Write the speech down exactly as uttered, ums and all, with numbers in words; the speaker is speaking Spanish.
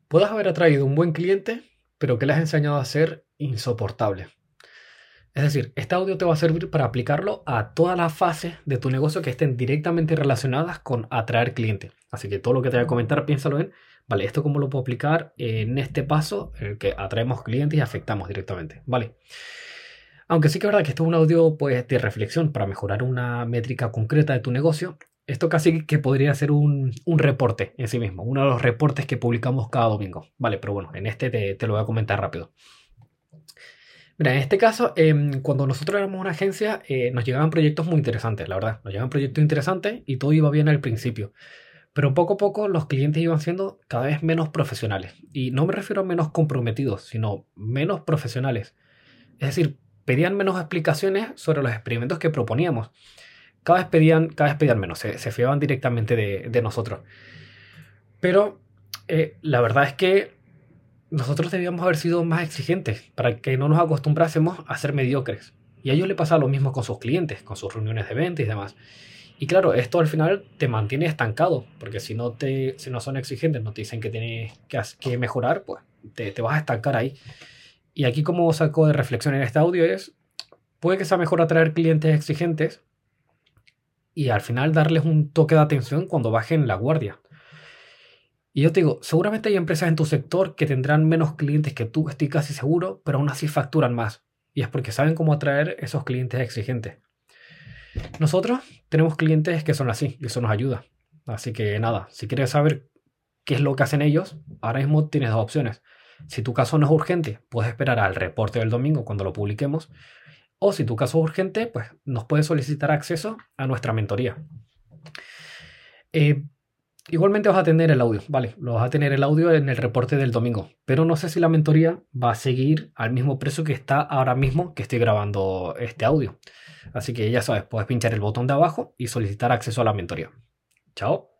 Puedes haber atraído un buen cliente, pero que le has enseñado a ser insoportable. Es decir, este audio te va a servir para aplicarlo a todas las fases de tu negocio que estén directamente relacionadas con atraer clientes. Así que todo lo que te voy a comentar, piénsalo en, vale, ¿esto cómo lo puedo aplicar en este paso en el que atraemos clientes y afectamos directamente? Vale. Aunque sí que es verdad que esto es un audio pues, de reflexión para mejorar una métrica concreta de tu negocio, esto casi que podría ser un, un reporte en sí mismo, uno de los reportes que publicamos cada domingo. Vale, pero bueno, en este te, te lo voy a comentar rápido. Mira, en este caso, eh, cuando nosotros éramos una agencia, eh, nos llegaban proyectos muy interesantes, la verdad. Nos llegaban proyectos interesantes y todo iba bien al principio. Pero poco a poco los clientes iban siendo cada vez menos profesionales. Y no me refiero a menos comprometidos, sino menos profesionales. Es decir, pedían menos explicaciones sobre los experimentos que proponíamos. Cada vez pedían, cada vez pedían menos, se, se fiaban directamente de, de nosotros. Pero eh, la verdad es que nosotros debíamos haber sido más exigentes para que no nos acostumbrásemos a ser mediocres. Y a ellos le pasa lo mismo con sus clientes, con sus reuniones de venta y demás. Y claro, esto al final te mantiene estancado, porque si no, te, si no son exigentes, no te dicen que tienes que, que mejorar, pues te, te vas a estancar ahí. Y aquí como saco de reflexión en este audio es, puede que sea mejor atraer clientes exigentes y al final darles un toque de atención cuando bajen la guardia. Y yo te digo, seguramente hay empresas en tu sector que tendrán menos clientes que tú, estoy casi seguro, pero aún así facturan más. Y es porque saben cómo atraer esos clientes exigentes. Nosotros tenemos clientes que son así y eso nos ayuda. Así que nada, si quieres saber qué es lo que hacen ellos, ahora mismo tienes dos opciones. Si tu caso no es urgente, puedes esperar al reporte del domingo cuando lo publiquemos. O si tu caso es urgente, pues nos puedes solicitar acceso a nuestra mentoría. Eh, igualmente vas a tener el audio, ¿vale? Lo vas a tener el audio en el reporte del domingo. Pero no sé si la mentoría va a seguir al mismo precio que está ahora mismo que estoy grabando este audio. Así que ya sabes, puedes pinchar el botón de abajo y solicitar acceso a la mentoría. Chao.